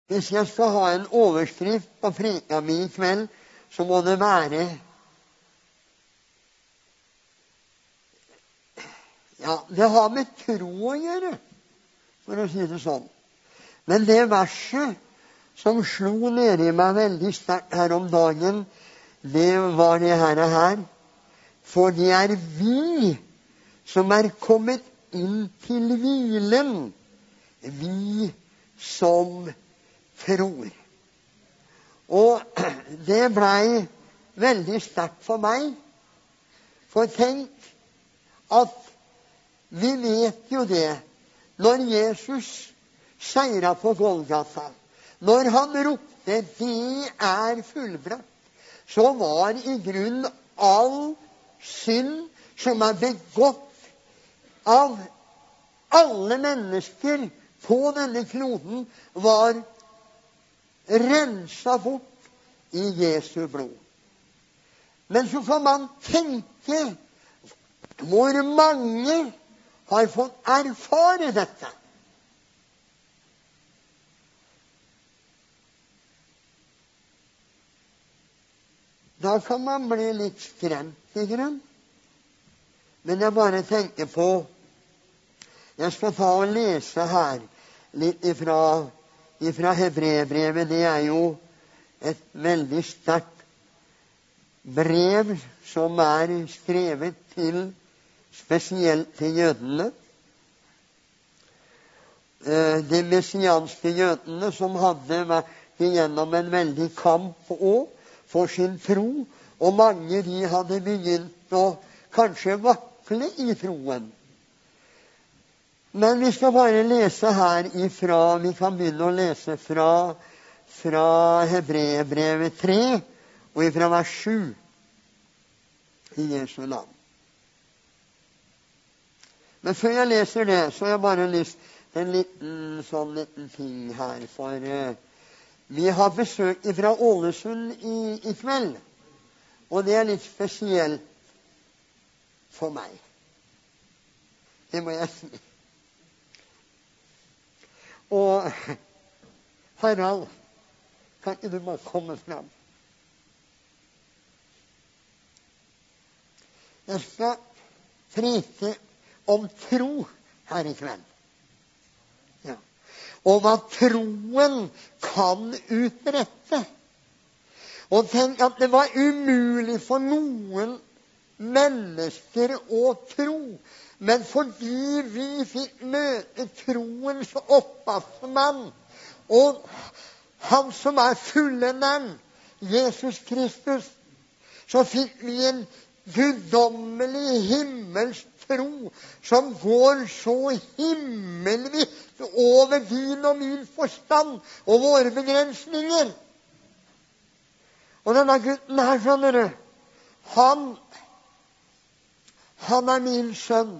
Hvis jeg skal ha en overskrift på preka mi i kveld, så må det være ja, det har med tro å gjøre, for å si det sånn. Men det verset som slo ned i meg veldig sterkt her om dagen, det var det her. For det er vi som er kommet inn til hvilen, vi som tror. Og det blei veldig sterkt for meg. For tenk at vi vet jo det, når Jesus seira på Golgata, når han ropte 'Det er fullbrakt', så var i grunnen all synd som er begått av alle mennesker på denne kloden, var rensa bort i Jesu blod. Men så kan man tenke hvor mange har fått erfare dette. Da kan man bli litt skremt i grunn. Men jeg bare tenker på, jeg skal ta og lese her litt ifra Hebreerbrevet. Det er jo et veldig sterkt brev som er skrevet til, spesielt til jødene. De messianske jødene som hadde vært igjennom en veldig kamp også for sin tro, og mange de hadde begynt å kanskje vakle i troen. Men vi skal bare lese her ifra, vi kan begynne å lese fra Hebreerbrevet 3, og ifra vers 7 i Jesu navn. Men før jeg leser det, så har jeg bare lyst til en liten ting her, for vi har besøk fra Ålesund i kveld, og det er litt spesielt for meg. Det må jeg si. Og Harald, kan ikke du bare komme frem? Jeg skal preke om tro her i kveld. Ja. Og hva troen kan utrette. Og tenk at det var umulig for noen mennesker å tro. Men fordi vi fikk møte troens opphavsmann, og han som er fullenderen, Jesus Kristus, så fikk vi en guddommelig himmelsk tro som går så himmelvidt over din og min forstand og våre begrensninger. Og denne gutten her, skjønner du, han er min sønn.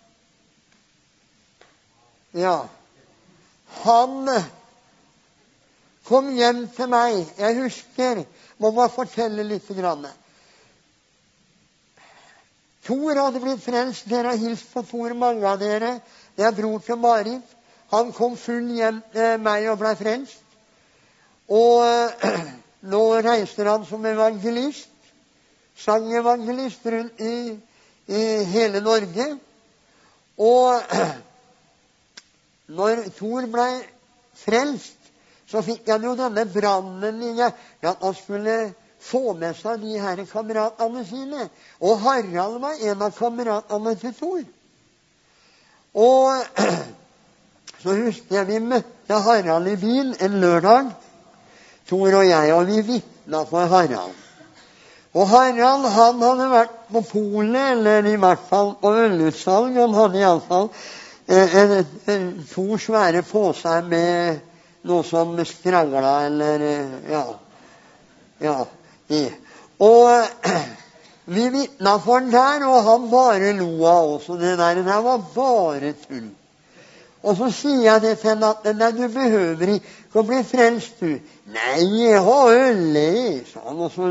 Ja, han kom hjem til meg. Jeg husker, må bare fortelle litt grann. Tor hadde blitt frelst. Dere har hilst på Tor, mange av dere. Det er bror til Marit. Han kom full hjem til meg og ble frelst. Og nå reiser han som evangelist, sangevangelist rundt i hele Norge. Og når Tor ble frelst, så fikk han jo denne brannen i hjertet at han skulle få med seg de her kameratene sine. Og Harald var en av kameratene til Tor. Og så husker jeg vi møtte Harald i bil en lørdag, Tor og jeg, og vi vitnet for Harald. Og Harald, han hadde vært på polet, eller i hvert fall på ølutsalg. Han hadde i alle fall to svære påser med noe som skrangla, eller ja, det. Og vi vitnet for den der, og han bare lo av oss, og det der var bare tull. Og så sier jeg det til henne at nei, du behøver ikke å bli frelst, du. Nei, jeg har ølet, sa han, og så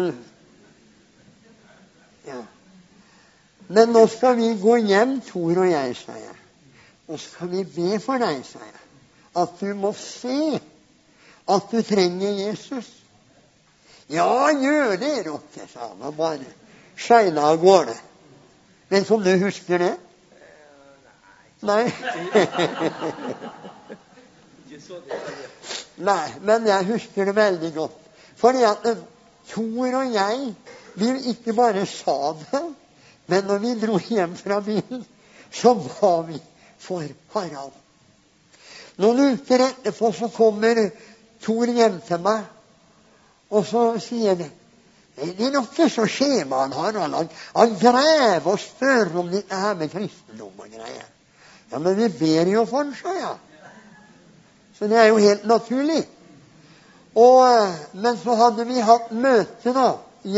ja. Men nå skal vi gå hjem, Tor og jeg, sa jeg. Og skal vi be for deg, sa jeg, at du må se at du trenger Jesus? Ja, gjør det, Rokke, sa han, og bare skjeina av gårde. Vet du om du husker det? Nei. Nei, men jeg husker det veldig godt. Fordi at Tor og jeg, vi ikke bare sa det, men når vi dro hjem fra byen, så var vi for Harald. Noen uker etterpå så kommer Tor hjem til meg, og så sier det, det er nok ikke så skjema han Harald. Han grev og spør om dette her med kristendom og greier. Ja, men vi ber jo for han, sa jeg. Så det er jo helt naturlig. Men så hadde vi hatt møte da,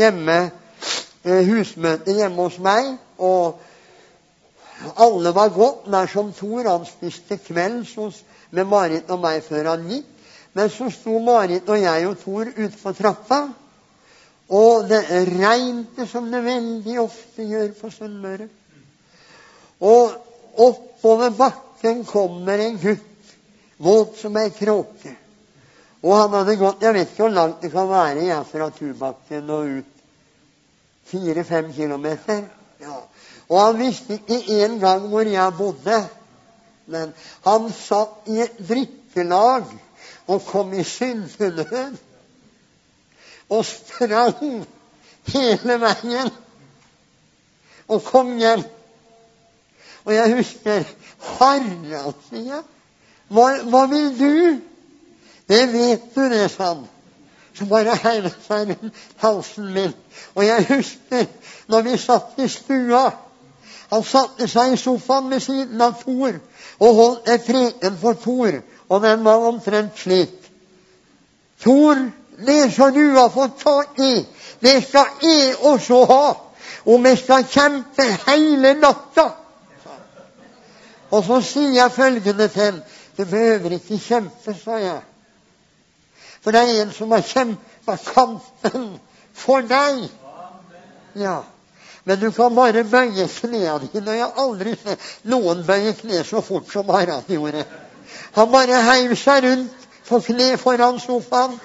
husmøte hjemme hos meg, og alle var godt der som Tor. Han spiste kvelds med Marit og meg før han gikk. Men så sto Marit og jeg og Tor ute på trappa, og det regnte som det veldig ofte gjør på Sunnmøre. Og oppover bakken kommer en gutt, våt som ei kråke. Og han hadde gått, jeg vet ikke hvor langt det kan være fra Tubakken og ut, 4-5 kilometer. Ja. Og han visste ikke en gang hvor jeg bodde, men han satt i et drikkelag og kom i syndenød, og sprang hele veien, og kom hjem. Og jeg husker, Harald, sier jeg, hva vil du? Det vet du det, sa han. Så bare heivet seg rundt halsen min. Og jeg husker, når vi satt i stua, han satte seg i sofaen ved siden av Tor, og holdt et preken for Tor, og den var omtrent slik. Tor, det som du har fått tak i, det skal jeg også ha, og vi skal kjempe hele natta. Og så sier jeg følgende til, du behøver ikke kjempe, sa jeg. For det er en som har kjempet kampen for deg. Ja, men du kan bare bøye knæene dine, og jeg har aldri sett noen bøye kne så fort som Harald gjorde. Han bare heiv seg rundt på kne foran sofaen.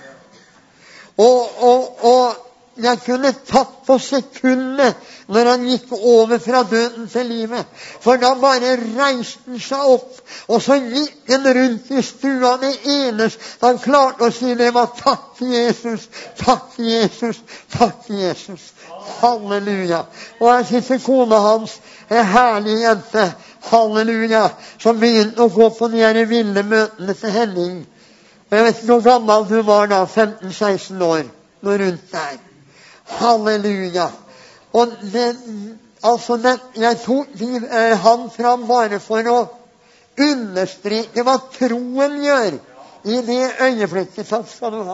Og jeg kunne tatt på sekundet når han gikk over fra døden til livet. For da bare reiste han seg opp, og så gikk han rundt i stua. Det eneste han klarte å si, det var takk Jesus, takk Jesus, takk Jesus. Halleluja. Og her sitter kona hans, en herlig jente, halleluja, som begynte å gå på de her ville møtene til Henning. Og jeg vet ikke hvor gammel du var da, 15-16 år, noe rundt der. Halleluja. Og jeg tok han fram bare for å understreke hva troen gjør i det øyeblikket. Takk skal du ha.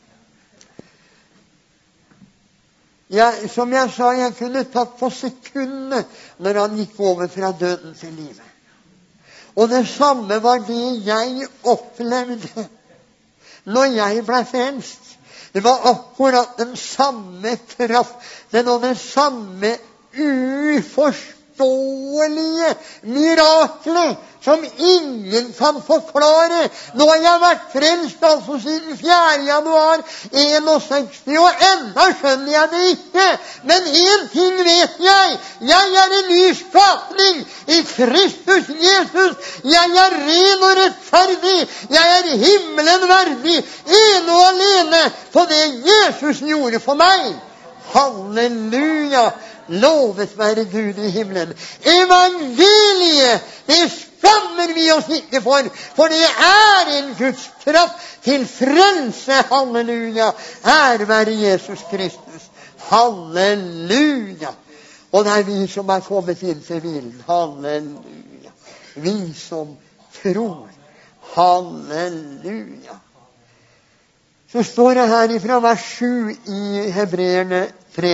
Som jeg sa, jeg kunne tatt på sekundet når han gikk over fra døden til livet. Og det samme var det jeg opplevde når jeg ble frelst. Det var akkurat den samme kraften og det samme uforståelige miraklet som ingen kan forklare. Nå har jeg vært frelst altså siden 4. januar 61, og enda skjønner jeg det ikke. Men en ting vet jeg er en ny skapning i Kristus Jesus. Jeg er ren og rettferdig. Jeg er himmelen verdig, ene og alene på det Jesus gjorde for meg. Halleluja! Lovet være Gud i himmelen. Evangeliet, det skammer vi oss ikke for det er en Guds kraft til frelse. Halleluja! Ære være Jesus Kristus. Halleluja! Og det er vi som er kommet inn til hvilen. Halleluja! Vi som tror. Halleluja! Så står det her ifra vers 7 i Hebreerne 3.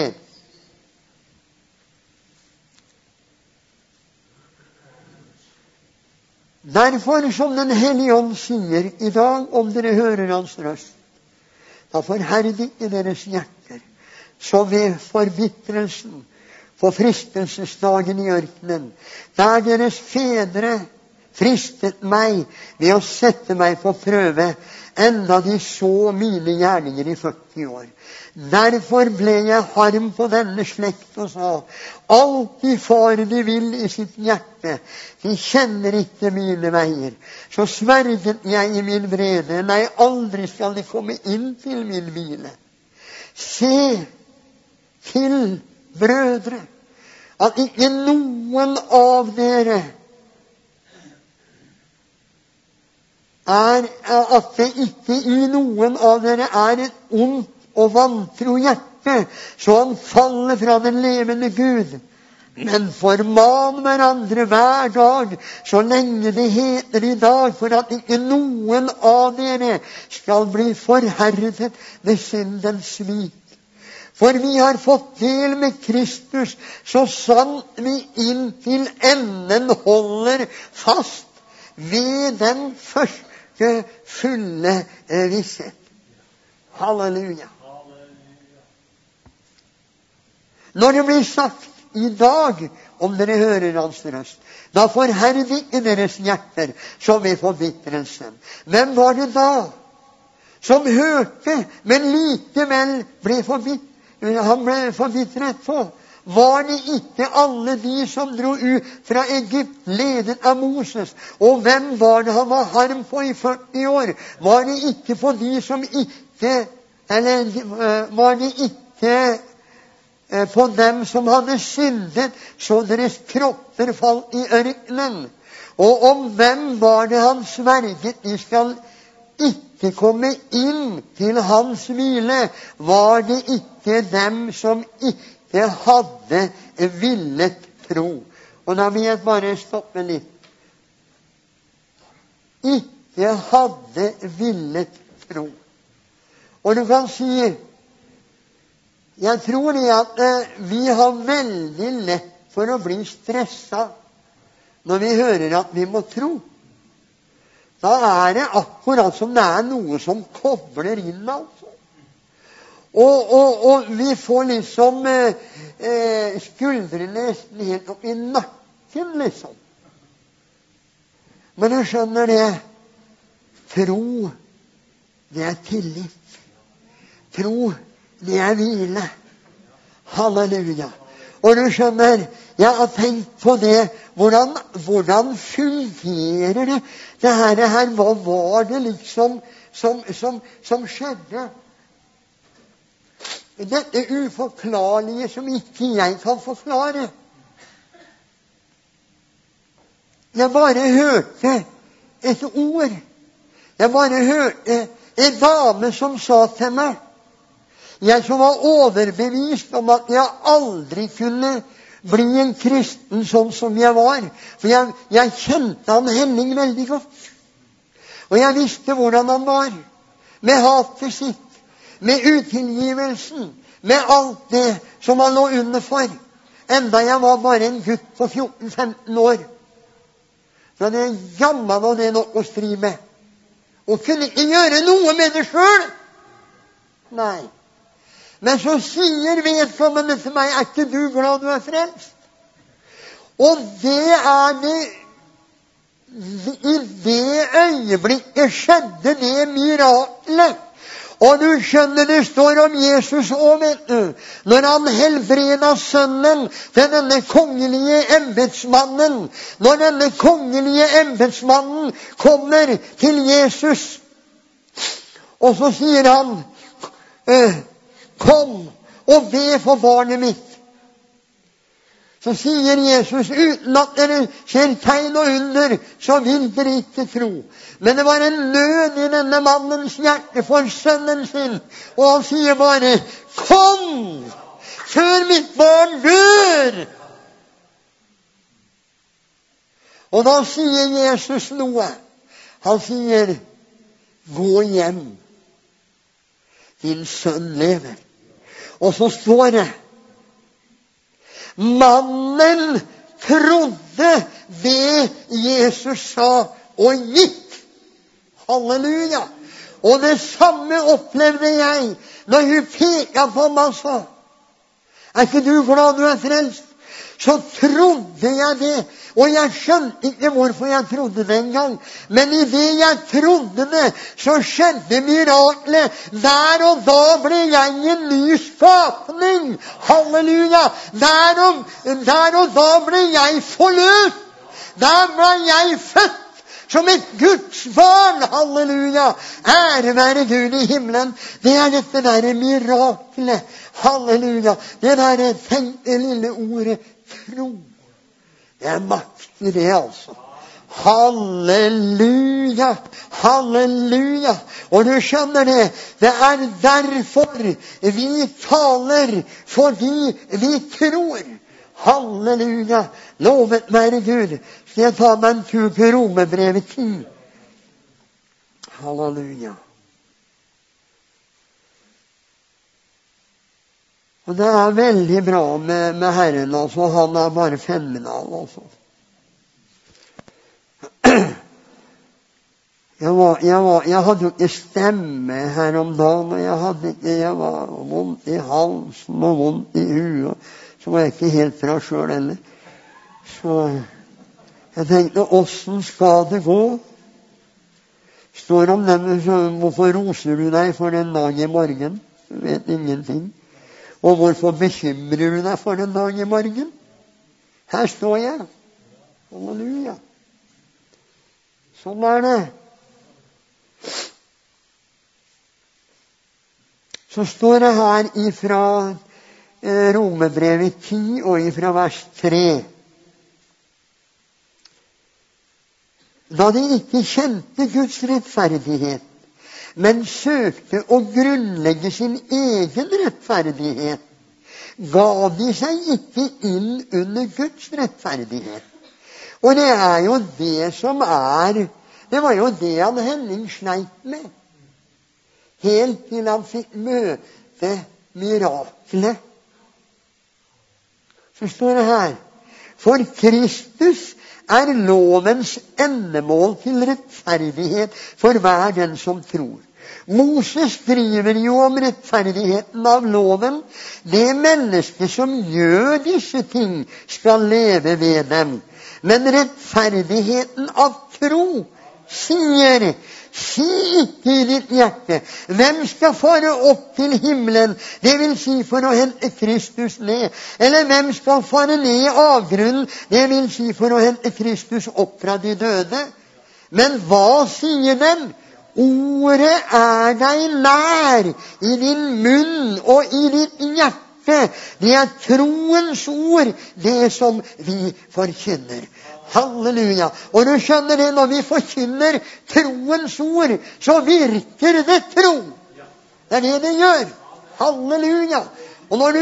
Derfor, som den Hellige Ånd sier i dag, om dere hører hans røst, da forherd ikke deres hjerter, så ved forbitrelsen på fristelsesdagen i ørkenen, der deres fedre fristet meg ved å sette meg på prøve, enda de så mine gjerninger i 40 år. Derfor ble jeg harm på denne slekt og sa, alt de far de vil i sitt hjerte, de kjenner ikke mine veier. Så sverget jeg i min vrede, nei, aldri skal de komme inn til min hvile. Se til, brødre, at ikke noen av dere at det ikke i noen av dere et ondt og vantro hjerte, så han faller fra den levende Gud. Men forman hverandre hver dag, så lenge det heter i dag, for at ikke noen av dere skal bli forherdet ved syndens svik. For vi har fått del med Kristus, så sant vi inntil enden holder fast ved den første fulle visshet. Halleluja. Når det blir sagt i dag, om dere hører hans røst, da forherd ikke deres hjerter som ved forbitrelsen. Hvem var det da som hørte, men likevel han ble forbitret på? Var det ikke alle de som dro ut fra Egypt, ledet av Moses? Og hvem var det han var harm på i 40 år? Var det ikke på de som ikke, eller var det ikke på dem som hadde syndet, så deres kropper falt i ørkenen? Og om hvem var det han sverget, de skal ikke komme inn til hans hvile? Var det ikke dem som ikke hadde villet tro? Og da vil jeg bare stoppe litt. Ikke hadde villet tro. Og du kan si, jeg tror det at vi har veldig lett for å bli stresset når vi hører at vi må tro. Da det akkurat som det noe som kobler inn, altså. Og vi får liksom skuldrene nesten helt opp i nakken, liksom. Men du skjønner det, tro, det tillit. Tro, det hvile. Halleluja. Og du skjønner, jeg har tenkt på det, hvordan fungerer det her, hva var det liksom som skjedde? Dette uforklarlige som ikke jeg kan forklare. Jeg bare hørte et ord. Jeg bare hørte en dame som sa til meg, jeg som var overbevist om at jeg aldri kunne bli en kristen sånn som jeg var. For jeg kjente han Henning veldig godt. Og jeg visste hvordan han var. Med hatet sitt, med utilgivelsen, med alt det som han lå under for. Enda jeg var bare en gutt på 14-15 år. Så det jammen var det nok å stri med. Og kunne ikke gjøre noe med det selv. Nei. Men så sier vedkommende til meg, ikke du glad du frelst? Og det det i det øyeblikket skjedde det miraklet. Og du skjønner, det står om Jesus også, vet du. Når han helbreda sønnen til denne kongelige embetsmannen, når denne kongelige embetsmannen kommer til Jesus, og så sier han, kom og be for barnet mitt. Så sier Jesus, uten at dere ser tegn og under, så vil dere ikke tro. Men det var en nød i denne mannens hjerte for sønnen sin. Og han sier bare, kom, før mitt barn dør. Og da sier Jesus noe. Han sier, gå hjem. Din sønn lever. Og så står det, mannen trodde det Jesus sa, og gikk. Halleluja. Og det samme opplevde jeg når hun pekte på meg og sa, ikke du glad du frelst? så trodde jeg det. Og jeg skjønte ikke hvorfor jeg trodde det en gang. Men i det jeg trodde det, så skjedde miraklet. Der og da ble jeg en ny skapning. Halleluja! Der og da ble jeg forløst. Der ble jeg født som et Guds barn. Halleluja! Ære være Gud i himmelen. Det er dette der miraklet. Halleluja! Det der tenkte lille ordet tro. Det er makt i det, altså. Halleluja! Halleluja! Og du skjønner det, det er derfor vi taler, fordi vi tror. Halleluja! Lovet være Gud. Skal jeg ta meg en tur til Romerbrevet 10? Halleluja! Og det er veldig bra med Herren, altså. Han er bare fenomenal, altså. Jeg hadde jo ikke stemme her om dagen, og jeg var vondt i halsen og vondt i huet, så var jeg ikke helt fra selv heller. Så jeg tenkte, hvordan skal det gå? Står om dem, hvorfor roser du deg for en dag i morgen? Du vet ingenting. Og hvorfor bekymrer du deg for en dag i morgen? Her står jeg. Halleluja. Sånn er det. Så står det her ifra Romerbrevet 10 og ifra vers 3. Da de ikke kjente Guds rettferdighet, men søkte å grunnlegge sin egen rettferdighet, ga de seg ikke inn under Guds rettferdighet. Og det er jo det som det var jo det han Henning sleit med. Helt til han fikk møte miraklet. Så står det her, for Kristus er lovens endemål til rettferdighet for hver den som tror. Moses skriver jo om rettferdigheten av loven. Det menneske som gjør disse ting skal leve ved dem. Men rettferdigheten av tro sier, si ikke i ditt hjerte, hvem skal fare opp til himmelen, det vil si for å hente Kristus ned, eller hvem skal fare ned i avgrunnen, det vil si for å hente Kristus opp fra de døde. Men hva sier den? Ordet er deg nær, i din munn og i ditt hjerte. Det er troens ord, det som vi forkynner. Halleluja. Og du skjønner det, når vi forkynner troens ord, så virker det tro. Det er det det gjør. Halleluja. Og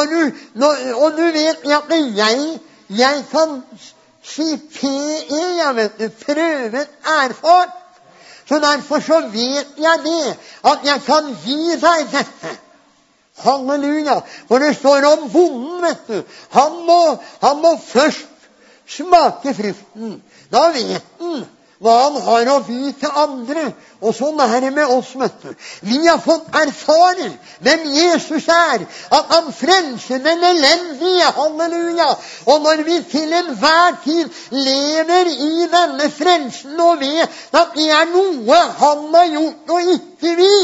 du vet at jeg kan si PE, jeg vet du, prøvet, erfart. Så derfor så vet jeg det, at jeg kan gi deg dette. Halleluja. For det står om bonden, vet du. Han må først smake frukten. Da vet han hva han har å by til andre. Og sånn er det med oss, vet du. Vi har fått erfare hvem Jesus er. At han frelser den elendige. Halleluja. Og når vi til enhver tid lever i denne frelsen og vet at det er noe han har gjort og ikke vi.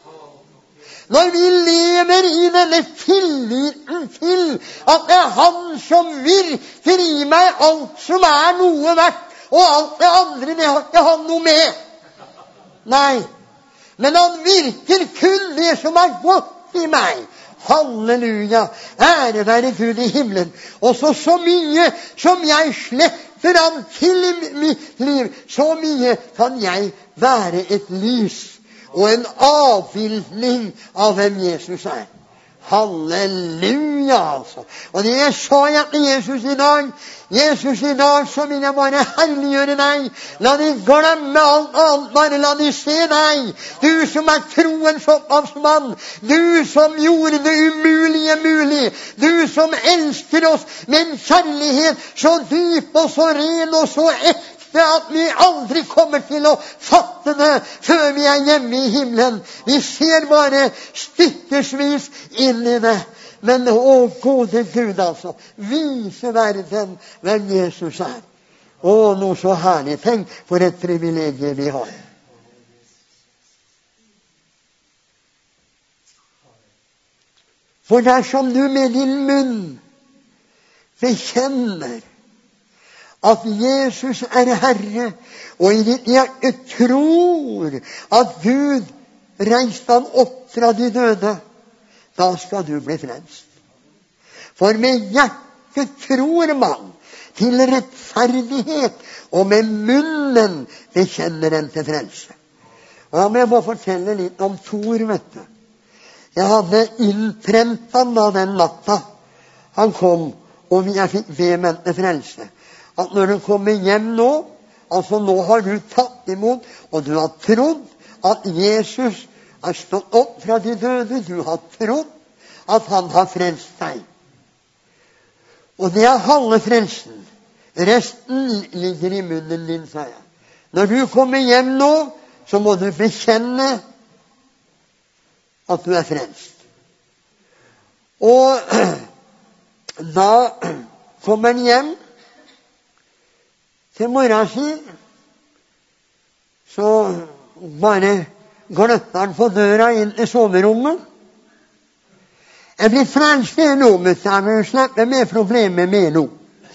Når vi lever i denne tilliten til at det er han som virker i meg alt som er noe verdt, og alt det andre, det har ikke han noe med. Nei, men han virker kun det som er godt i meg. Halleluja, ære være Gud i himmelen. Og så mye som jeg slipper han til i mitt liv, så mye kan jeg være et lys og en avbildning av hvem Jesus er. Halleluja, altså. Og det sa jeg til Jesus i dag. Jesus, i dag så vil jeg bare herliggjøre deg. La de glemme alt annet, bare la de se deg. Du som er troens opphavsmann. Du som gjorde det umulige mulig. Du som elsker oss med en kjærlighet så dyp og så ren og så ekte at vi aldri kommer til å fatte det før vi er hjemme i himmelen. Vi ser bare stykkesvis inn i det. Men gode Gud, altså, vise verden hvem Jesus er. Noe så herlig. Tenk for et privilegium vi har. For dersom du med din munn bekjenner at Jesus er Herre, og i ditt hjerte tror at Gud reiste han opp fra de døde, da skal du bli frelst. For med hjertet tror man til rettferdighet, og med munnen bekjenner den til frelse. Og jeg må bare fortelle litt om Tor, vet du. Jeg hadde innprent han da den natta han kom, og jeg fikk be med til frelse. At når du kommer hjem nå, altså nå har du tatt imot, og du har trodd at Jesus har stått opp fra de døde, du har trodd at han har frelst deg. Og det er halve frelsen. Resten ligger i munnen din, sa jeg. Når du kommer hjem nå, så må du bekjenne at du er frelst. Og da kommer han hjem til mora si, så bare gløtter han på døra inn til soverommet. Jeg blir frelst nå, men jeg slipper med problemet med nå.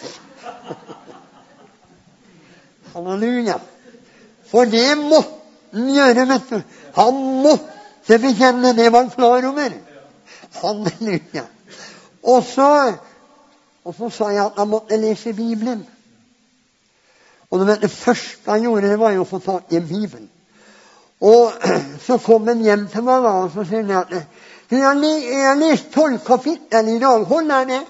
Halleluja. For det måtte han gjøre, vet du. Han måtte bekjenne, det var han klar over. Halleluja. Og så sa jeg at han måtte lese Bibelen. Og det første han gjorde, det var jo å få tak i Bibelen. Og så kom han hjem til meg, og så sier han at jeg har lest 12 kapittel i dag, holder det?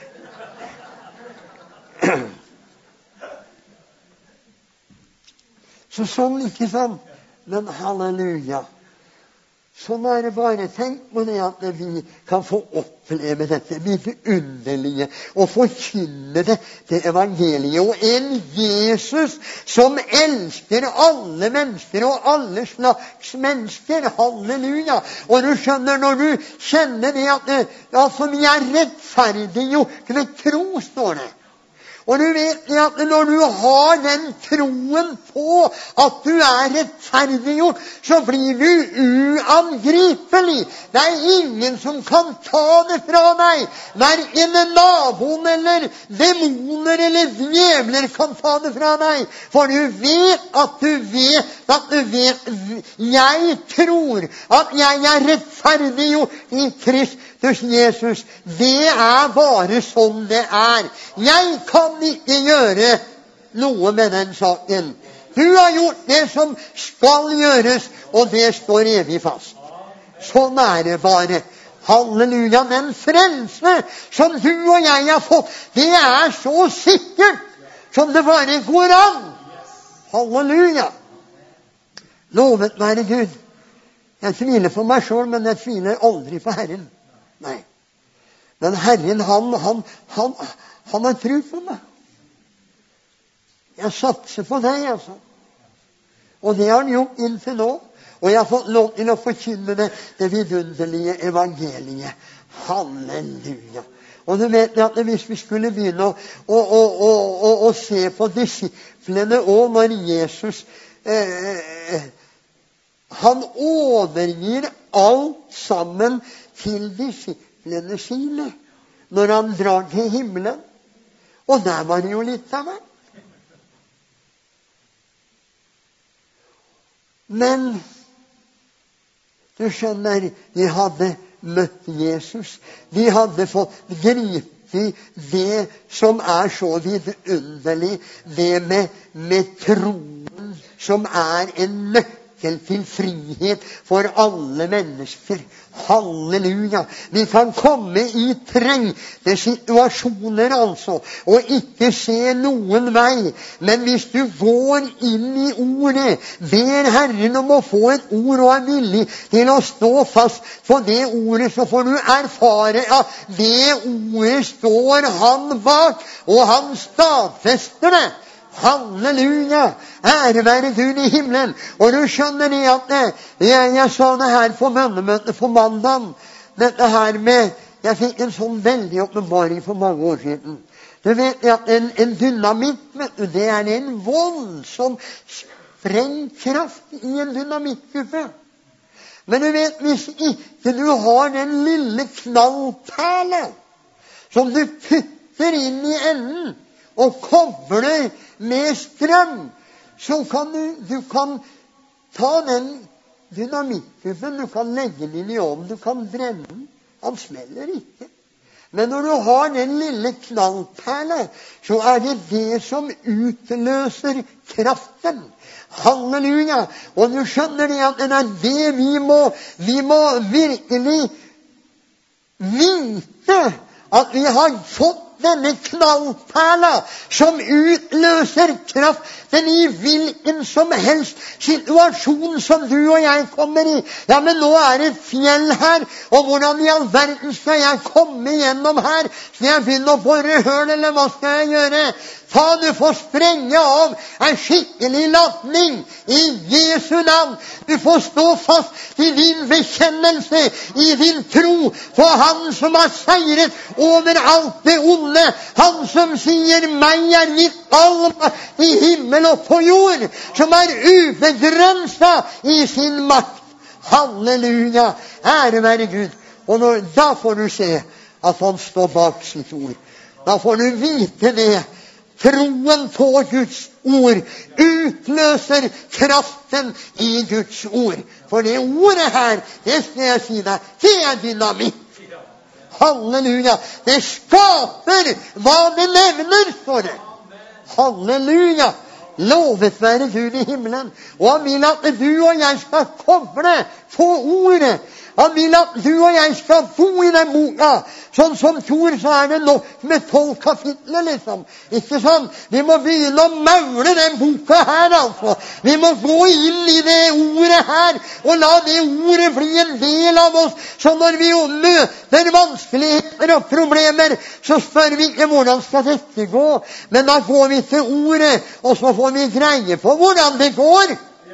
Så sånn, ikke sant? Men halleluja. Sånn er det bare. Tenk på det at vi kan få oppleve dette vidunderlige og forkynne det evangeliet. Og en Jesus som elsker alle mennesker og alle slags mennesker. Halleluja. Og du skjønner, når du kjenner det at som vi er rettferdiggjort ved tro, står det. Og du vet at når du har den troen på at du er rettferdiggjort, så blir du uangripelig. Det er ingen som kan ta det fra deg. Hverken naboen eller demoner eller djevler kan ta det fra deg. For du vet at du vet. Jeg tror at jeg er rettferdiggjort i Kristus Jesus. Det er bare sånn det er. Jeg kan ikke gjøre noe med den saken. Du har gjort det som skal gjøres, og det står evig fast. Sånn er det bare. Halleluja. Den frelse som du og jeg har fått, det er så sikkert som det bare går an. Halleluja. Lovet være Gud. Jeg tviler på meg selv, men jeg tviler aldri på Herren. Nei. Men Herren, han har tro på meg. Jeg satser på deg, altså. Og det har han gjort inntil nå. Og jeg har fått lov til å forkynne det vidunderlige evangeliet. Halleluja. Og du vet at hvis vi skulle begynne å se på disiplene, og når Jesus han overgir alt sammen til disiplene sine når han drar til himmelen. Og der var det jo litt av meg. Men du skjønner, de hadde møtt Jesus. De hadde fått gripe det som er så vidunderlig, det med troen som er en nøkkel til frihet for alle mennesker. Halleluja. Vi kan komme i trengte situasjoner, altså, og ikke se noen vei. Men hvis du går inn i ordet, ber Herren om å få et ord og er villig til å stå fast på det ordet, så får du erfare at det ordet står han bak, og han stadfester det. Halleluja! Ære være Gud i himmelen. Og du skjønner det at jeg sa det her på bønnemøtet på mandag. Dette her med Jeg fikk en sånn veldig åpenbaring for mange år siden. Du vet at en dynamitt, det er en voldsom sprengkraft i en dynamittgruppe. Men du vet, hvis ikke du har den lille knallperle som du putter inn i enden og kobler med strøm, så kan du kan ta den dynamittgruppen, du kan legge den inn i ovnen, du kan brenne den. Han smeller ikke. Men når du har den lille knallperle, så er det det som utløser kraften. Halleluja! Og du skjønner det at det er det vi må virkelig vite, at vi har fått denne knallperla som utløser kraften i hvilken som helst situasjon som du og jeg kommer i. Ja, men nå er det fjell her, og hvordan i all verden skal jeg komme gjennom her? Skal jeg begynne å bore høl, eller hva skal jeg gjøre? Du får sprenge av en skikkelig latning i Jesu navn. Du får stå fast i din bekjennelse, i din tro på Han som har seiret over alt det onde. Han som sier, meg er gitt all makt i himmel og på jord, som er ubegrenset i sin makt. Halleluja, ære være Gud. Og da får du se at han står bak sitt ord. Da får du vite det. Troen på Guds ord utløser kraften i Guds ord. For det ordet her, det skal jeg si deg, det er dynamitt. Halleluja. Det skaper hva det nevner, står det. Halleluja. Lovet være Gud i himmelen. Og han vil at du og jeg skal koble på ordet. Han vil at du og jeg skal bo i den boka. Sånn som Tor, så er det nok med 12 kapitler, liksom. Ikke sant? Vi må begynne å maule den boka her, altså. Vi må gå inn i det ordet her, og la det ordet bli en del av oss. Så når vi møter vanskeligheter og problemer, så spør vi ikke hvordan skal dette gå. Men da går vi til ordet, og så får vi greie på hvordan det går.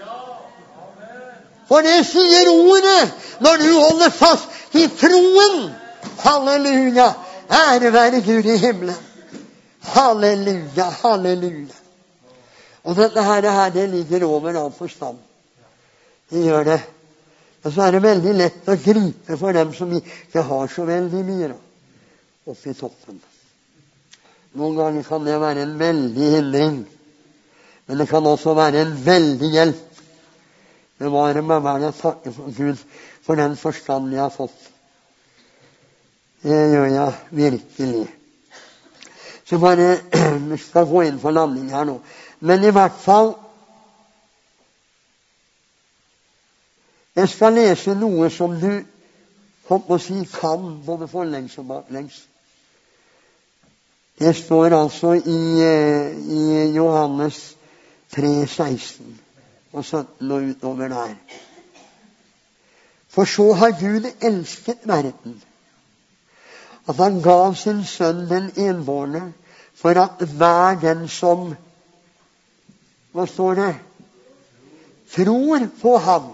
For det sier ordet når du holder fast i troen. Halleluja, ære være Gud i himmelen. Halleluja, halleluja. Og dette her, det ligger over all forstand. Det gjør det. Og så er det veldig lett å gripe for dem som ikke har så veldig mye oppe i toppen. Noen ganger kan det være en veldig hindring, men det kan også være en veldig hjelp. Det var meg vel å takke for Gud for den forstand jeg har fått. Det gjør jeg virkelig. Så bare vi skal gå inn for landing her nå. Men i hvert fall, jeg skal lese noe som du håper å si kan både forlengs og baklengs. Det står altså i Johannes 3,16 og 17 og utover der. For så har Gud elsket verden, at han gav sin sønn den enbårne, for at hver den som, hva står det, tror på ham,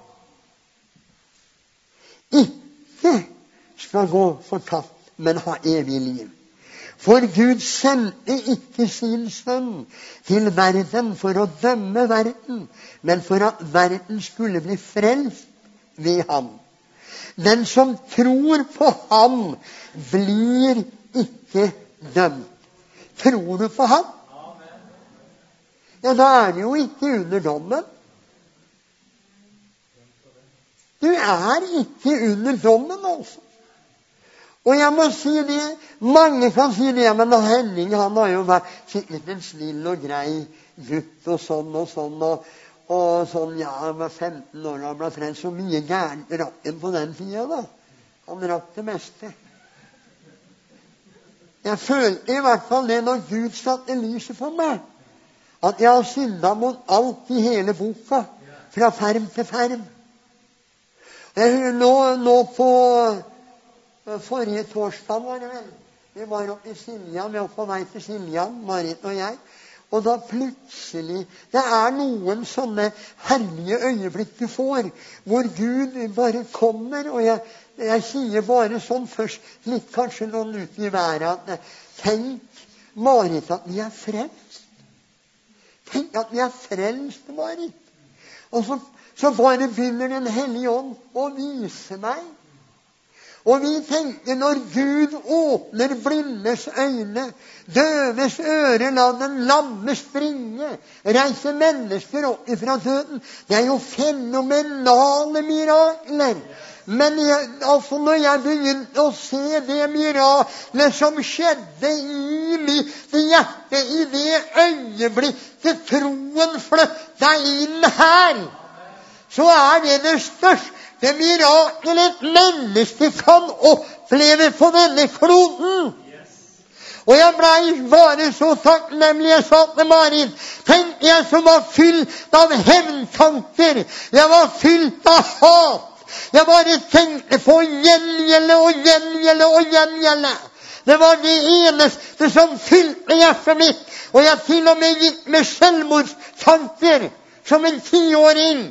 ikke skal gå fortapt, men ha evig liv. For Gud sendte ikke sin sønn til verden for å dømme verden, men for at verden skulle bli frelst ved ham. Den som tror på ham, blir ikke dømt. Tror du på ham? Ja, da er du jo ikke under dommen. Du er ikke under dommen, altså. Og jeg må si det, mange kan si det, men Henning, han har jo vært sikkert en snill og grei gutt og sånn, og sånn, ja, han var 15 år, han ble frelst. Så mye gærent rakk han på den tida, da. Han rakk det meste. Jeg følte i hvert fall det når Gud satte lyset for meg, at jeg har syndet mot alt i hele boka, fra ferm til ferm. Nå på forrige torsdag var det vel. Vi var oppe i Siljan, vi var på vei til Siljan, Marit og jeg. Og da plutselig, det noen sånne herlige øyeblikk du får, hvor Gud bare kommer, og jeg sier bare sånn først, litt kanskje noen ut i været, at tenk, Marit, at vi frelst. Tenk at vi frelst, Marit. Og så bare begynner Den hellige ånd å vise meg. Og vi tenker, når Gud åpner blindes øyne, døves ører, la den lamme springe, reiser mennesker opp ifra døden, det jo fenomenale mirakler. Men når jeg begynte å se det miraklet som skjedde i mitt hjerte, i det øyeblikket troen flyttet inn her, så det største det mirakel et menneske kan oppleve på denne kloden. Og jeg ble bare så takknemlig. Jeg sa til Marit, tenk, jeg som var fylt av hevntanker, jeg var fylt av hat, jeg bare tenkte på å gjengjelde og gjengjelde og gjengjelde. Det var det eneste som fylte hjertet mitt, og jeg til og med gikk med selvmordstanker som en 10-åring.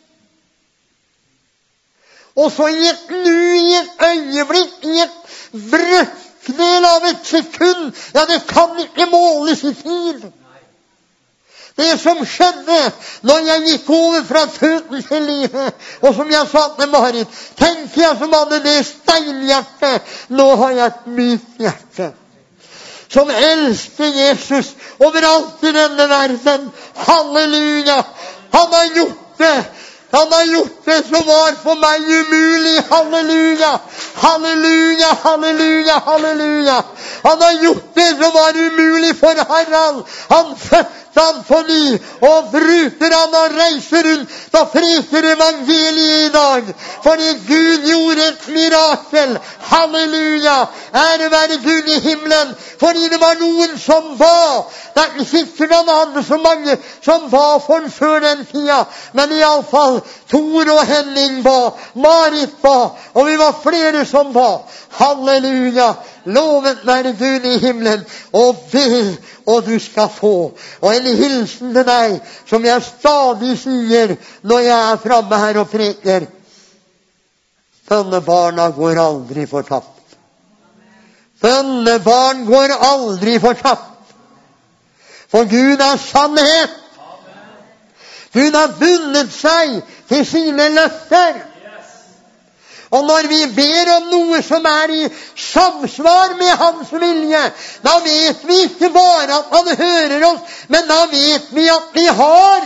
Og så i et øyeblikk, i et brøkdel av et sekund, ja, det kan ikke måles i tid. Det som skjedde når jeg gikk over fra døden til livet, og som jeg sa til Marit, tenk jeg som hadde det steinhjertet, nå har jeg et mykt hjerte. Som elsker Jesus overalt i denne verden. Halleluja! Han har gjort det. Han har gjort det som var for meg umulig. Halleluja, halleluja, halleluja, halleluja. Han har gjort det som var umulig for Harald. Han fødte han på ny, og bruker han å reise rundt og preker evangeliet i dag. Fordi Gud gjorde et mirakel. Halleluja, ære være Gud i himmelen. Fordi det var noen som ba. Det ikke sikkert han hadde så mange som ba for før den tida. Men i alle fall, Tor og Henning ba, Marit ba, og vi var flere som ba. Halleluja, lovet være Gud i himmelen. Og be, og du skal få. Og en hilsen til deg, som jeg stadig sier når jeg framme her og preker. Bønnebarna går aldri fortapt. Bønnebarn går aldri fortapt. For Gud sannhet. Gud har bundet seg til sine løfter. Og når vi ber om noe som i samsvar med hans vilje, da vet vi ikke bare at han hører oss, men da vet vi at vi har.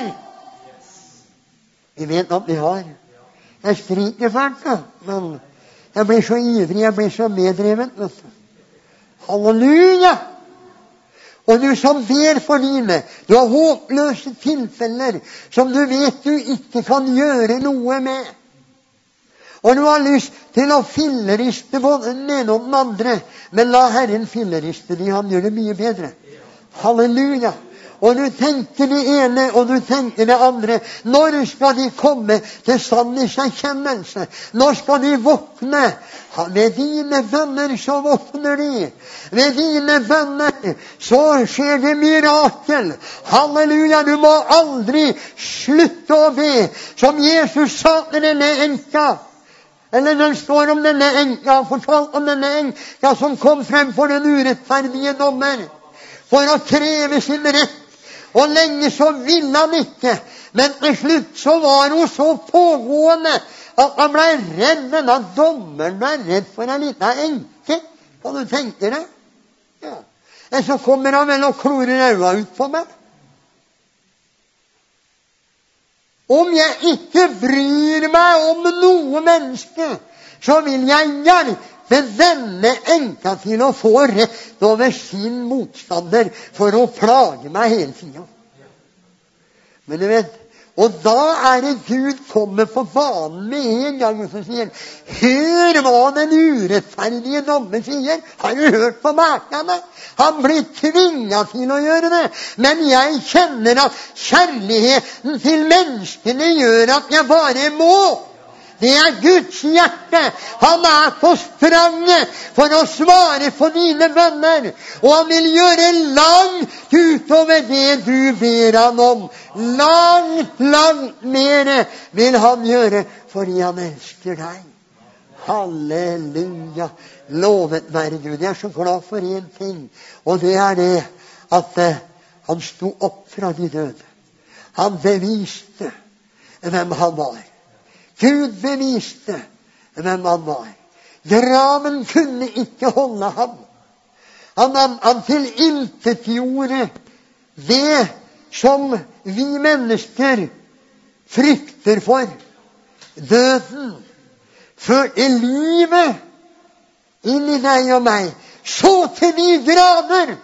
Vi vet at vi har. Jeg skriker fælt, men jeg blir så ivrig, jeg blir så meddrevet. Halleluja! Og du som ber for livet, du har håpløse tilfeller som du vet du ikke kan gjøre noe med. Og du har lyst til å filleriste både den ene og den andre, men la Herren filleriste de, han gjør det mye bedre. Halleluja! Og du tenker det ene, og du tenker det andre. Når skal de komme til sannhetserkjennelse? Når skal de våkne? Ved dine bønner så våkner de. Ved dine bønner så skjer det mirakel. Halleluja, du må aldri slutte å be. Som Jesus sa til denne enka. Eller den står om denne enka, fortalt om denne enka som kom frem for den urettferdige dommer. For å kreve sin rett. Og lenge så ville han ikke. Men til slutt så var hun så pågående at han ble redd. Denne dommeren ble redd for en liten enke. Kan du tenke det? Ja. Og så kommer han vel og klorer øynene ut på meg. Om jeg ikke bryr meg om noe menneske, så vil jeg hjelpe denne enka til å få rett over sin motstander for å plage meg hele tiden. Men du vet, og da det Gud kommer på banen med en gang og så sier, hør hva den urettferdige dommer sier. Har du hørt på makene? Han blir tvinget til å gjøre det. Men jeg kjenner at kjærligheten til menneskene gjør at jeg bare må. Det Guds hjerte. Han på spranget for å svare på dine bønner. Og han vil gjøre langt utover det du ber han om. Langt mer vil han gjøre, fordi han elsker deg. Halleluja. Lovet være Gud. Jeg så glad for en ting, og det det at han sto opp fra de døde. Han beviste hvem han var. Gud beviste hvem han var. Graven kunne ikke holde ham. Han tilintetgjorde det som vi mennesker frykter for. Døden førte livet inn i deg og meg, så til de grader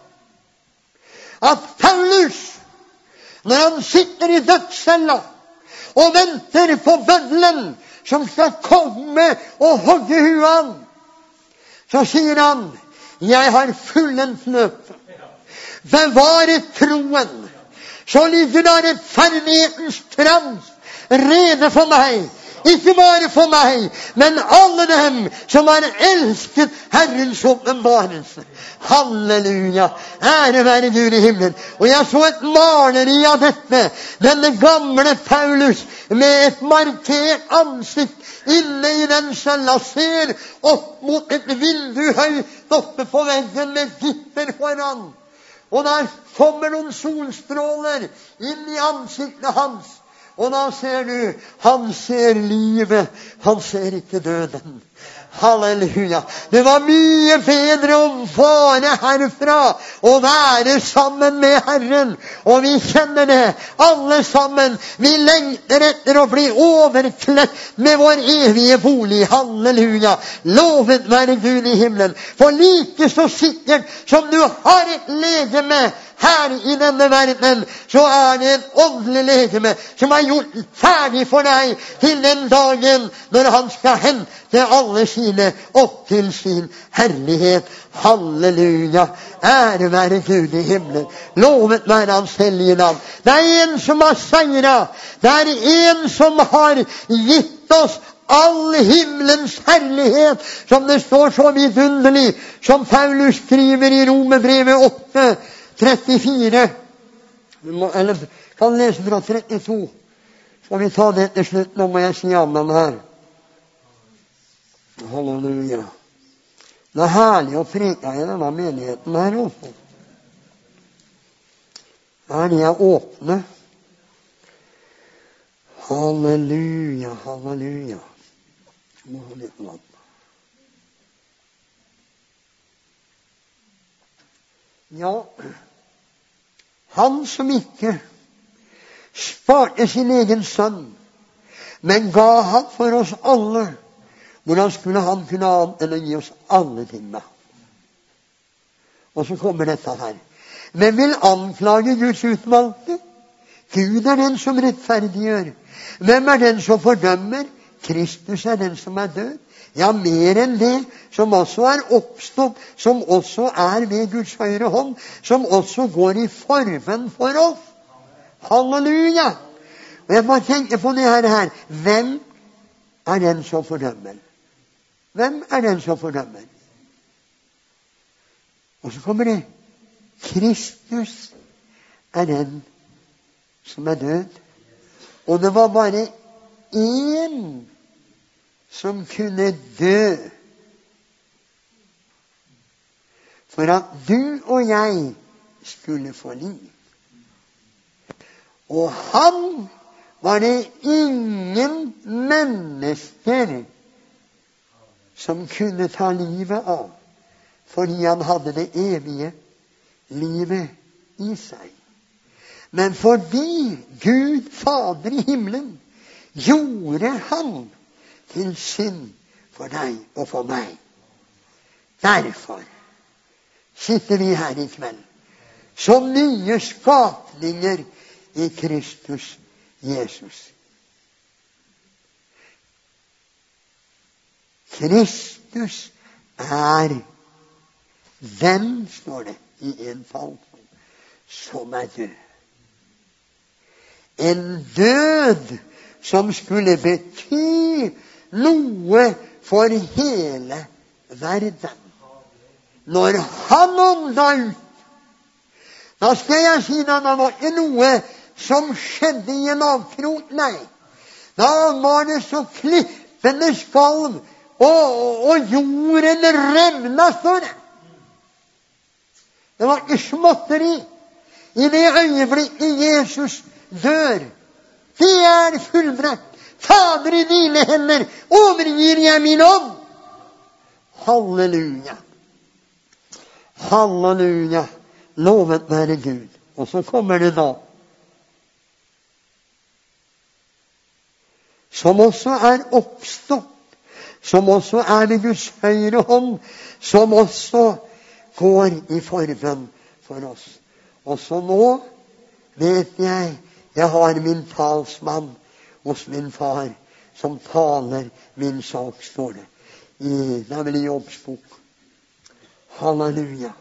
at Paulus, når han sitter i dødscella og venter på bøddelen som skal komme og hogge huet, så sier han: jeg har fullendt løpet, bevaret troen, så ligger der rettferdighetens krans rede for meg. Ikke bare for meg, men alle dem som har elsket Herrens åpenbarelse. Halleluja. Ære være Gud i himmelen. Og jeg så et maleri av dette. Denne gamle Paulus med et markert ansikt inne i den cella, ser opp mot et vindu høyt oppe på veggen med gipper foran. Og der kommer noen solstråler inn i ansiktet hans. Og da ser du, han ser livet, han ser ikke døden. Halleluja. Det var mye bedre å fare herfra og være sammen med Herren. Og vi kjenner det, alle sammen. Vi lengter etter å bli overkledd med vår evige bolig. Halleluja. Lovet være Gud i himmelen. For like så sikkert som du har et legeme her i denne verden, så det et åndelig legeme som har gjort ferdig for deg til den dagen når han skal hente alle sine opp til sin herlighet. Halleluja. Ære være Gud i himmelen. Lovet være hans hellige navn. Det en som har seiret. Det en som har gitt oss all himmelens herlighet, som det står så vidunderlig, som Paulus skriver i Romerbrevet 8:34. Eller kan lese fra 32. Skal vi ta det til slutt? Nå må jeg si amen her. Halleluja. Det herlig å preke i denne menigheten her også. De åpne. Halleluja, halleluja. Må ha litt vann. Ja, han som ikke sparte sin egen sønn, men ga han for oss alle, hvordan skulle han kunne annet enn å gi oss alle ting med? Og så kommer dette her. Hvem vil anklage Guds utvalgte? Gud den som rettferdiggjør. Hvem den som fordømmer? Kristus den som død. Ja, mer enn det, som også oppstått, som også ved Guds høyre hånd, som også går i forbønn for oss. Halleluja! Og jeg bare tenker på det her. Hvem den som fordømmer? Hvem den som fordømmer? Og så kommer det. Kristus den som død. Og det var bare én som kunne dø for at du og jeg skulle få liv. Og han var det ingen mennesker som kunne ta livet av, fordi han hadde det evige livet i seg. Men fordi Gud Fader i himmelen gjorde han til synd for deg og for meg. Derfor sitter vi her i kveld som nye skapninger i Kristus Jesus. Kristus den, står det i en fall, som død. En død som skulle bety noe for hele verden. Når han ånda ut, da skal jeg si at det var ikke noe som skjedde i en avkrok, nei. Da var det så klippene skalv, og jorden revna, står det. Det var ikke småtteri. I det øyeblikket Jesus dør, det er fullbrakt. Fader, i dine hender overgir jeg min ånd. Halleluja. Halleluja. Lovet være Gud. Og så kommer det da, som også er oppstått, som også er ved Guds høyre hånd, som også går i forbønn for oss. Og så nå vet jeg har min talsmann hos min far, som taler min sak, står det. Det er vel i Jobbs bok. Halleluja.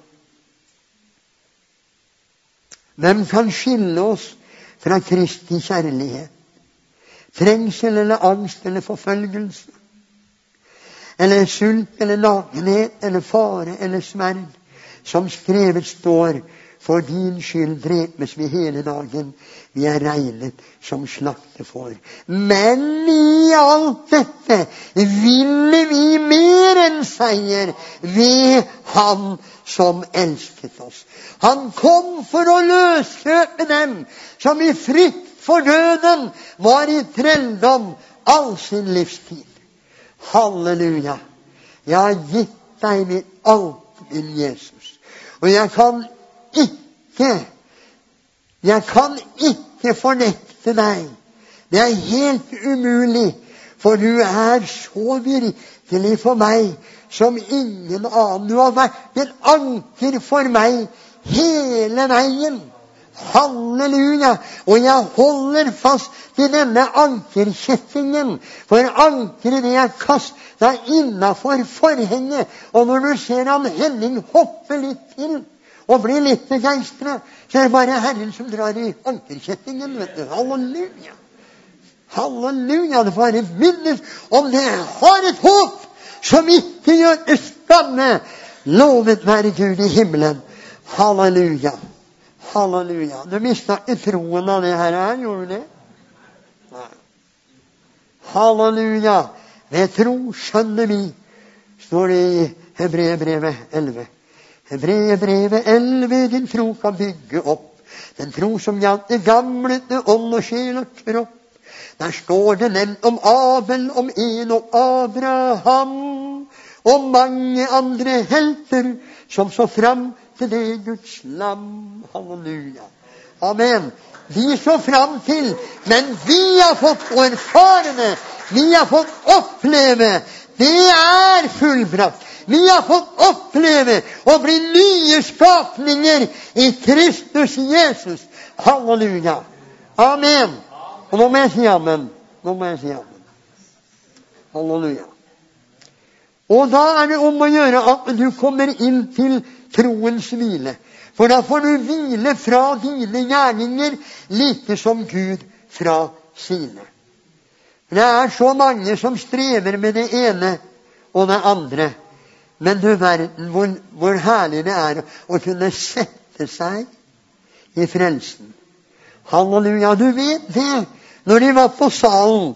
Hvem kan skille oss fra Kristi kjærlighet? Trengsel eller angst eller forfølgelse? Eller sult eller nakenhet eller fare eller smerd? Som skrevet står, for din skyld drepes vi hele dagen. Vi er regnet som slaktefår. Men i alt dette ville vi mer enn seier ved ham som elsket oss. Han kom for å løskjøpe dem som i frykt for døden var i trelldom all sin livstid. Halleluja. Jeg har gitt deg mitt alt, min Jesus. Og jeg kan ikke fornekte deg. Det er helt umulig, for du er så virkelig for meg som ingen annen. Du har vært et anker for meg hele veien. Halleluja. Og jeg holder fast til denne ankerkjettingen, for ankeret det er kastet innenfor forhenget. Og når du ser han Henning hoppe litt til og blir litt begeistret, så er det bare Herren som drar i ankerkjettingen, vet du. Halleluja. Halleluja. Det får minnes om det. Har et håp som ikke gjør det skamme. Lovet være Gud i himmelen. Halleluja. Halleluja. Du mistet ikke troen av det her, gjorde du det? Nei. Halleluja. Ved tro skjønner vi, står det i Hebreerbrevet 11. Hebreerbrevet 11, din tro kan bygge opp. Den tro som gjaldt det gamle, det ånd og sjel og kropp. Der står det nevnt om Abel, om Enok, Abraham og mange andre helter som så fram til det Guds lam. Halleluja. Amen. Vi så fram til, men vi har fått å erfare det. Vi har fått oppleve. Det er fullbrakt. Vi har fått oppleve å bli nye skapninger i Kristus Jesus. Halleluja. Amen. Og nå må jeg si amen. Nå må jeg si amen. Halleluja. Og da er det om å gjøre at du kommer inn til troens hvile. For da får du hvile fra dine gjerninger, like som Gud fra sine. Det er så mange som strever med det ene og det andre. Men du verden, hvor herlig det er å kunne sette seg i frelsen. Halleluja. Du vet det. Når de var på salen,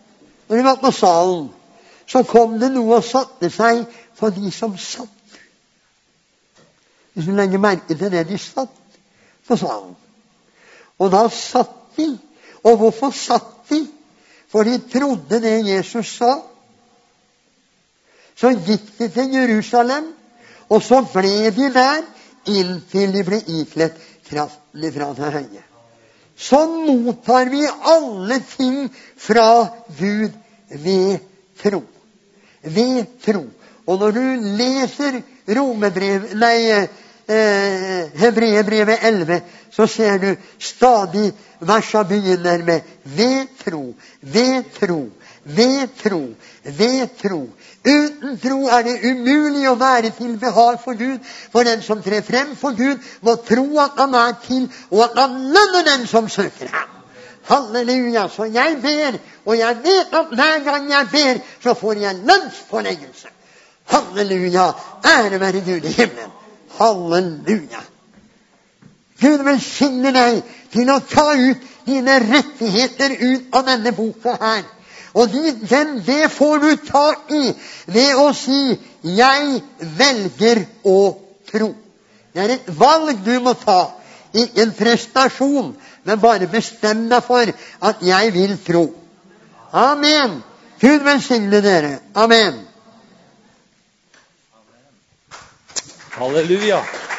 så kom det noe og satte seg for de som satt. Hvis du legger merke til det, de satt på salen. Og da satt de. Og hvorfor satt de? For de trodde det Jesus sa. Så gikk de til Jerusalem, og så ble de der inntil de ble ikledt kraften fra det høye. Sånn mottar vi alle ting fra Gud ved tro. Ved tro. Og når du leser Hebreerbrevet 11, så ser du stadig versa begynner med ved tro, ved tro, ved tro, ved tro. Uten tro er det umulig å være til behag for Gud, for den som trer frem for Gud må tro at han er til, og at han lønner den som søker ham. Halleluja. Så jeg ber, og jeg vet at hver gang jeg ber, så får jeg lønnsforleggelse. Halleluja. Ære være Gud i himmelen. Halleluja. Gud velsigne deg til å ta ut dine rettigheter ut av denne boka her. Og det får du ta i ved å si, jeg velger å tro. Det et valg du må ta, ikke en prestasjon, men bare bestem deg for at jeg vil tro. Amen. Gud velsigne dere. Amen. Halleluja.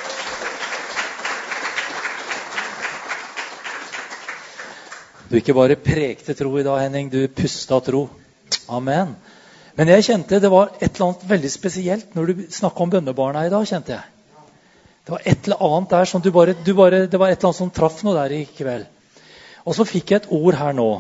Du ikke bare prekte tro i dag, Henning, du pustet tro. Amen. Men jeg kjente det var et eller annet veldig spesielt når du snakket om bønnebarna i dag, kjente jeg. Det var et eller annet der som det var et eller annet som traff noe der i kveld. Og så fikk jeg et ord her nå.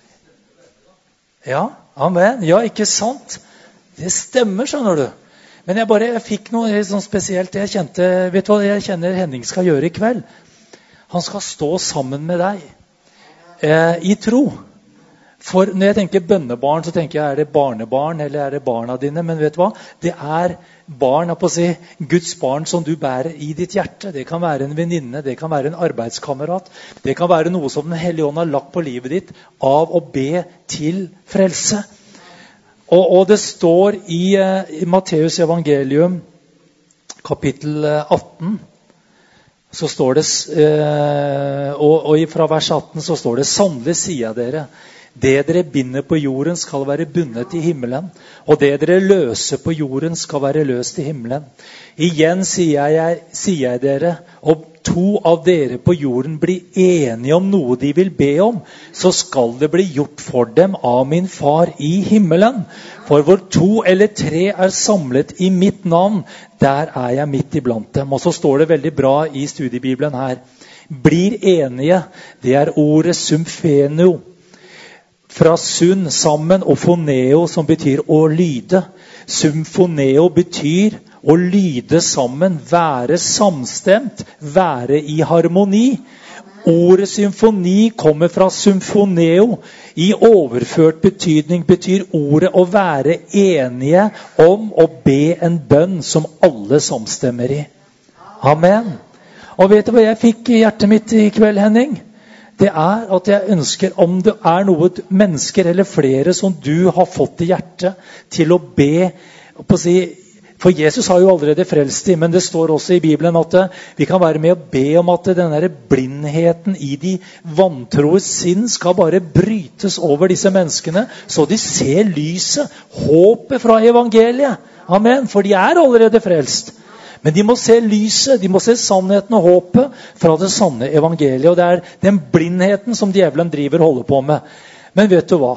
Ja, amen. Ja, ikke sant? Det stemmer, skjønner du. Men jeg fikk noe sånn spesielt. Jeg kjente, vet du hva jeg kjenner Henning skal gjøre i kveld? Han skal stå sammen med deg. I tro. For når jeg tenker bønnebarn, så tenker jeg, er det barnebarn, eller er det barna dine? Men vet du hva? Det er barn, jeg på å si, Guds barn som du bærer i ditt hjerte. Det kan være en venninne, det kan være en arbeidskamerat. Det kan være noe som Den Hellige Ånd har lagt på livet ditt av å be til frelse. Og det står i Matteus evangelium, kapittel 18, så står det, og fra vers 18 så står det, sannelig sier jeg dere, det dere binder på jorden skal være bundet i himmelen, og det dere løser på jorden skal være løst i himmelen. Igjen sier jeg dere, om 2 av dere på jorden blir enige om noe de vil be om, så skal det bli gjort for dem av min far i himmelen. For hvor 2 eller 3 er samlet i mitt navn, der er jeg midt iblant dem. Og så står det veldig bra i studiebibelen her. Blir enige, det er ordet symfenio. Fra sunn, sammen, og foneo, som betyr å lyde. Symfoneo betyr å lyde sammen, være samstemt, være i harmoni. Ordet symfoni kommer fra symfoneo. I overført betydning betyr ordet å være enige om å be en bønn som alle samstemmer i. Amen. Og vet du hva jeg fikk i hjertet mitt i kveld, Henning? Det er at jeg ønsker, om det er noen mennesker eller flere som du har fått i hjertet til å be, for Jesus har jo allerede frelst dem, men det står også i Bibelen at vi kan være med å be om at denne blindheten i de vantroes sinn skal bare brytes over disse menneskene, så de ser lyset, håpet fra evangeliet. Amen, for de er allerede frelst. Men de må se lyset, de må se sannheten og håpet fra det sanne evangeliet. Og det er den blindheten som djevelen driver og holder på med. Men vet du hva?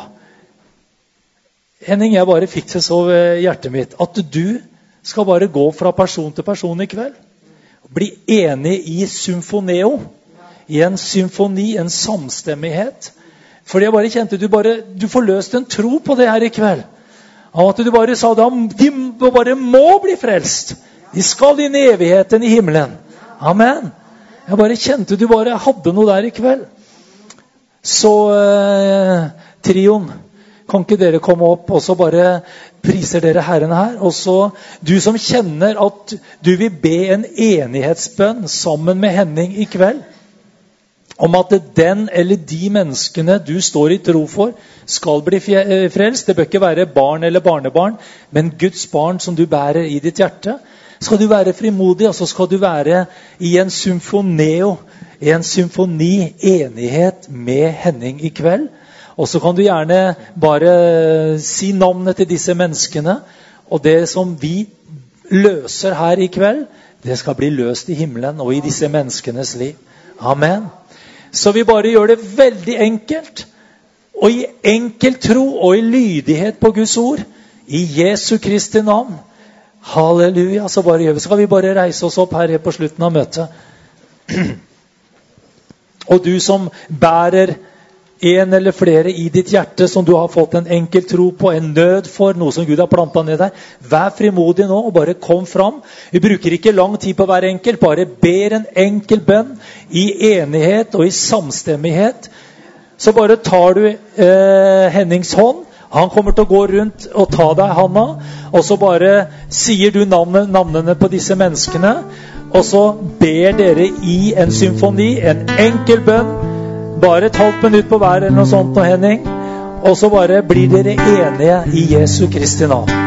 Henning, jeg bare fikk det så ved hjertet mitt, at du skal bare gå fra person til person i kveld. Bli enig i symfoneo, i en symfoni, en samstemmighet. Fordi jeg bare kjente, du får løst en tro på det her i kveld. Av at du bare sa, de bare må bli frelst. De skal inn i evigheten i himmelen. Amen. Jeg bare kjente du bare hadde noe der i kveld. Så trioen, kan ikke dere komme opp og så bare priser dere Herren her? Og så du som kjenner at du vil be en enighetsbønn sammen med Henning i kveld, om at den eller de menneskene du står i tro for skal bli frelst. Det bør ikke være barn eller barnebarn, men Guds barn som du bærer i ditt hjerte. Skal du være frimodig, og så skal du være i en symfoneo, i en symfoni, enighet med Henning i kveld. Og så kan du gjerne bare si navnet til disse menneskene, og det som vi løser her i kveld, det skal bli løst i himmelen og i disse menneskenes liv. Amen. Så vi bare gjør det veldig enkelt, og i enkel tro og i lydighet på Guds ord, i Jesu Kristi navn. Halleluja, så bare gjør vi. Så skal vi bare reise oss opp her på slutten av møtet. Og du som bærer en eller flere i ditt hjerte som du har fått en enkel tro på, en nød for, noe som Gud har plantet ned der, vær frimodig nå og bare kom fram. Vi bruker ikke lang tid på hver enkelt, bare ber en enkel bønn i enighet og i samstemmighet. så bare tar du Hennings hånd. Han kommer til å gå rundt og ta deg i handa, og så bare sier du navnene på disse menneskene, og så ber dere i en symfoni, en enkel bønn, bare et halvt minutt på hver eller noe sånt, Henning, og så bare blir dere enige i Jesu Kristi navn.